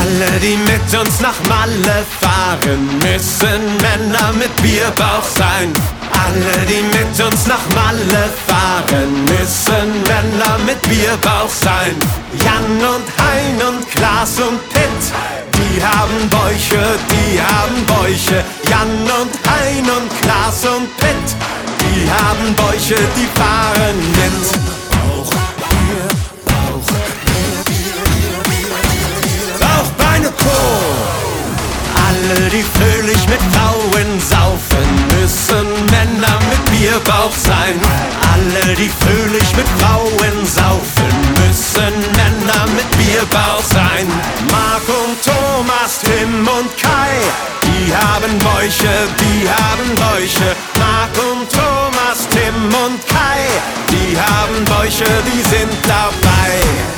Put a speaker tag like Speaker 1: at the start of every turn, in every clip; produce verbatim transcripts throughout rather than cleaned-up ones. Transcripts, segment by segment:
Speaker 1: Alle, die mit uns nach Malle fahren, müssen Männer mit Bierbauch sein. Alle, die mit uns nach Malle fahren, müssen Männer mit Bierbauch sein. Jan und Hein und Klaas und Pitt, die haben Bäuche, die haben Bäuche. Jan und Hein und Klaas und Pitt, die haben Bäuche, die fahren mit. Bauch, Bier, Bauch, Bier, Bier, Bier, Bier, Bier. Bauch, Beine, Po. Alle, die fröhlich mit Frauen saufen, müssen Männer mit Bierbauch sein. Alle, die fröhlich mit Frauen saufen, müssen Männer mit Bierbauch sein. Marc und Thomas, Tim und Kai, die haben Bäuche, die haben Bäuche. Marc und Thomas, Tim und Kai, die haben Bäuche, die sind dabei.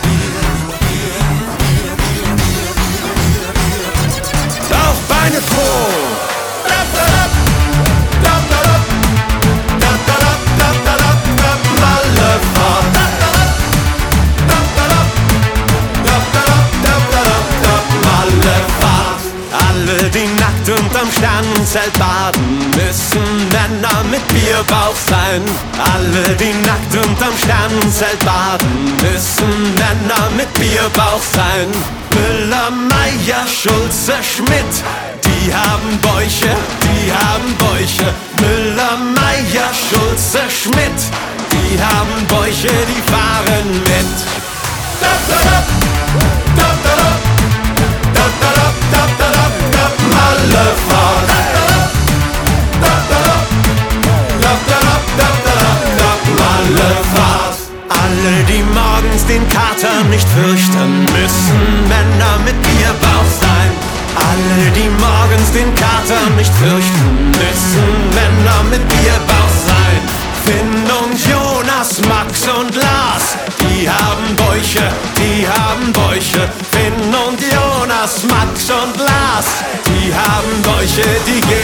Speaker 1: Bauch, Beine, Po. Alle, die nackt unterm Sternenzelt baden, müssen Männer mit Bierbauch sein. Alle, die nackt unterm Sternenzelt baden, müssen Männer mit Bierbauch sein. Müller, Meier, Schulze, Schmidt, die haben Bäuche, die haben Bäuche. Müller, Meier, Schulze, Schmidt, die haben Bäuche, die fahren mit. Mallefahrt. Mallefahrt. Alle, die morgens den Kater nicht fürchten, müssen Männer mit Bierbauch sein. Alle, die morgens den Kater nicht fürchten, müssen Männer mit Bierbauch sein. Finn und Jonas, Max und Lars, die haben Bäuche, die haben Bäuche. Finn und Jonas, Max und Lars, die haben Bäuche, die gehen